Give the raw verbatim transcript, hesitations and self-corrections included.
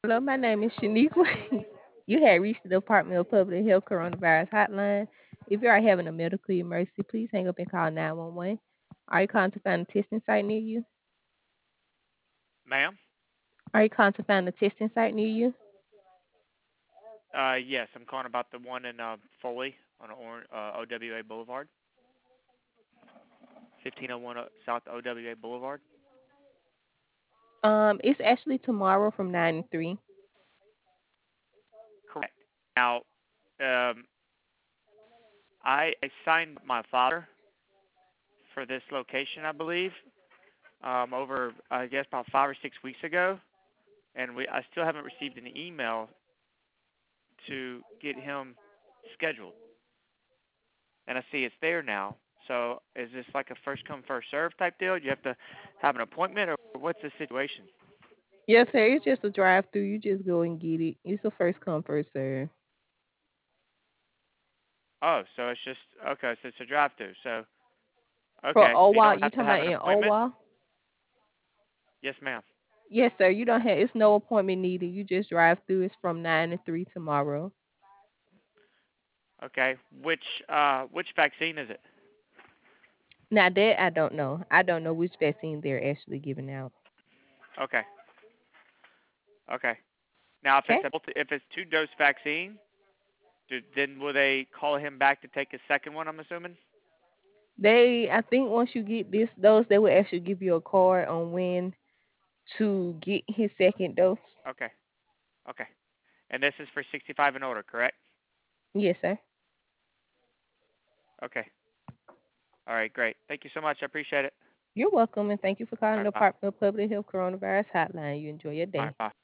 Hello, my name is Shaniqua. You had reached the Department of Public Health Coronavirus Hotline. If you are having a medical emergency, please hang up and call nine one one. Are you calling to find a testing site near you? Ma'am? Are you calling to find a testing site near you? Uh, yes, I'm calling about the one in uh, Foley on or- uh, O W A Boulevard, fifteen oh one O- South O W A Boulevard. Um, it's actually tomorrow from nine to three. Correct. Now, um, I, I signed my father for this location, I believe, um, over I guess about five or six weeks ago, and we I still haven't received an email to get him scheduled. And I see it's there now. So is this like a first come first serve type deal? Do you have to have an appointment, or what's the situation? Yes, sir. It's just a drive through. You just go and get it. It's a first come first serve. Oh, so it's just okay. So it's a drive-through. So For okay, so you OWA, don't you have to talking have about an in appointment. OWA? Yes, ma'am. Yes, sir. You don't have. It's no appointment needed. You just drive through. It's from nine to three tomorrow. Okay, which uh which vaccine is it? Now that I don't know. I don't know which vaccine they're actually giving out. Okay, okay. Now if Okay. it's a multi, if it's two dose vaccine, do, then will they call him back to take a second one? I'm assuming. They, I think once you get this dose, they will actually give you a card on when to get his second dose. Okay, okay. And this is for sixty-five and older, correct? Yes, sir. Okay. All right, great. Thank you so much. I appreciate it. You're welcome, and thank you for calling All the right, bye. Department of Public Health Coronavirus Hotline. You enjoy your All right, day. bye.